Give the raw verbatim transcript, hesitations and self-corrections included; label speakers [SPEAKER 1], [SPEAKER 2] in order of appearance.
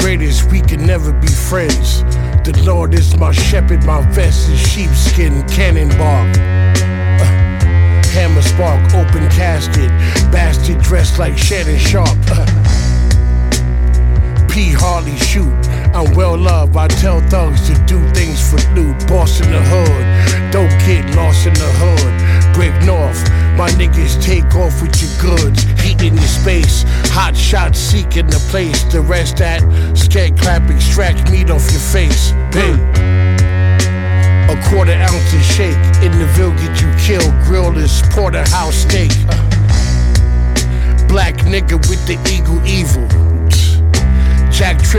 [SPEAKER 1] greatest, we can never be friends. The Lord is my shepherd, my vest is sheepskin, cannon bark. Uh, hammer spark, open casket, bastard dressed like Shannon Sharp. Uh, P. Harley shoot, I'm well loved, I tell thugs to do things for loot. Boss in the hood, don't get lost in the hood. Break north, my niggas take off with your goods. Heat in your space, hot shots seeking the place. The rest that scared clap, extract meat off your face. Hey. A quarter ounce of shake, in the Ville get you killed. Grill is porterhouse steak. Black nigga with the eagle evil. Jack Tripp